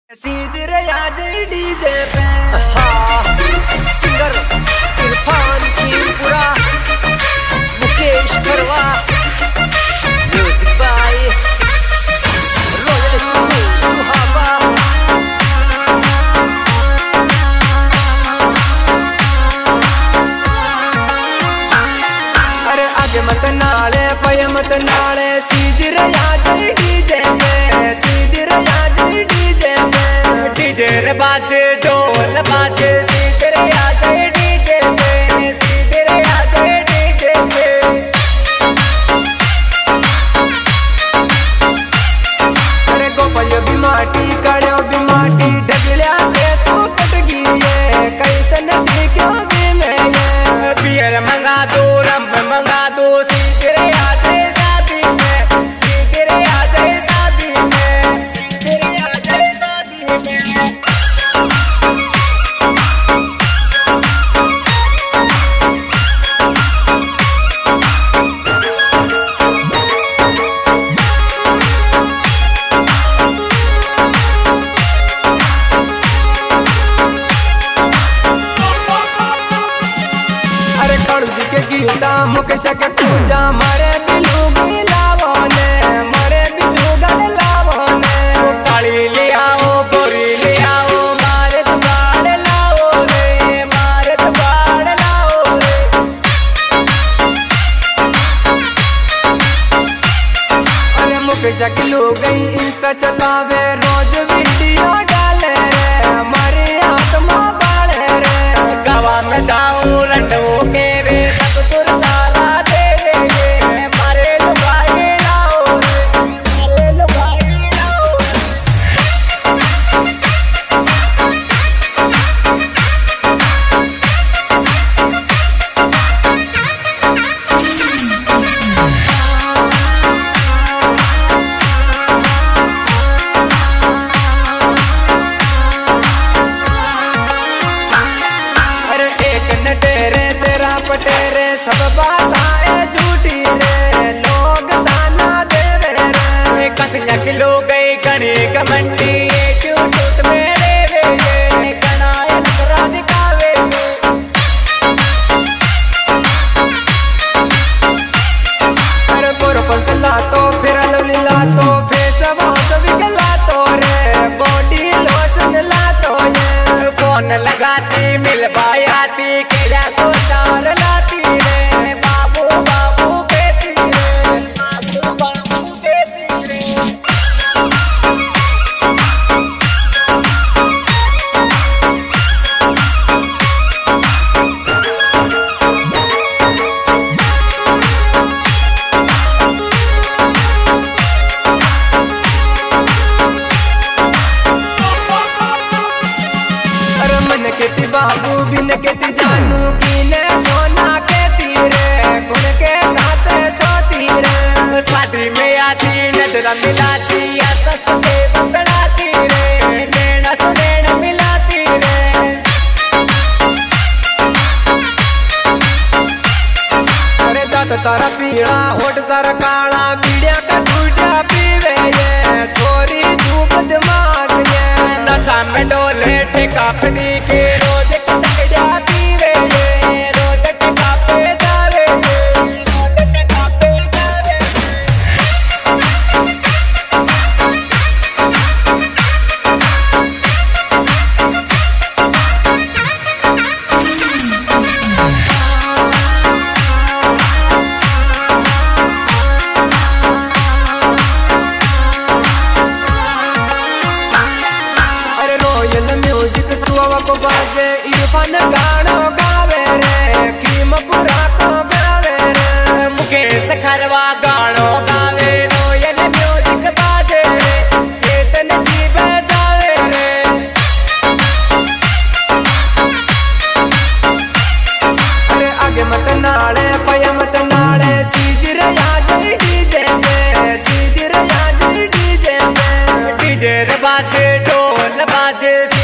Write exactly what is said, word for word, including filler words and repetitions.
सीधे आज डीजे पे singer Irfan Kirpura, Mukesh Kharwa, music by Royal Suhaba. अरे आगे मत नाले पय मत नाले, सीधे आज डीजे पे, सीधे आज डीजे पे, डीजे रे बाजे ढोल बाजे, सीधे आज डीजे पे, सीधे आज डीजे पे। अरे गोपाल भी माटी कड़ो भी माटी, ढगलिया के तू कट गई है, कई तन भी क्यों भी मैं ये बियर मंगा दो, रम मंगा दो, सीधे आज शादी में, सीधे आज शादी में, सीधे आज शादी में। अरे कालू जी के गीता मुकेश के पूजा, मारे बिलू गिलावो ने, मारे बिजू गल लावो ने। काली ले आओ गोरी ले आओ, मारे बाड़ लाओ रे, मारे बाड़ लाओ रे। अरे मुकेश की लो गई इंस्टा चलावे, रोज वीडियो डाले रे, मारे आत्मा बाड़े रे। गवा में दाऊ रंडो के रे, सब तुर तारा दे रे, मारे लुगाई लाओ रे, मारे लुगाई लाओ रे। अरे एक नटेरे तेरा पटेरे, सब बातें झूठी रे, लोग ताना देवे रे। कसिया किलो गई कणी कमंडी, क्यों टूट मेरे वे ये कनाए नखरा दिखावे। अरे पुरपन से लातो फिर लोली लातो, फेस वॉश विकला तो रे, बॉडी लोशन लातो ये। फोन लगाती मिल बायाती, केला को चार लाती रे, बाबू बाबू कहती रे, बाबू बाबू कहती रे। अरे मन कहती बाबू बिन कहती जानू, कीने सोना कहती रे, गुण के साथ सोती रे। शादी में आती नजर मिलाती, या सस्ते बतलाती रे, नैना सुनैना मिलाती रे। अरे दांत तारा पीला होठ तारा काला, पीड़िया का टूटा पीवे ये, थोड़ी धूप दिमाग ये। नशा में डोले ठेका पदी के, रोज कटकड़ा पीवे ये, रोज टिका पे जावे ये, रोज टिका पे जावे ये। अरे रॉयल म्यूजिक सुवा को बाजे, इरफान गानो गावे रे, कीमपुरा को गावे रे। मुकेश खरवा गानो गावे, रॉयल म्यूजिक बाजे रे, चेतन जी बजावे रे। अरे आगे मत नाले पय मत नाले, सीधे आज डीजे पे, सीधे आज डीजे पे, डीजे रे बाजे ढोल बाजे।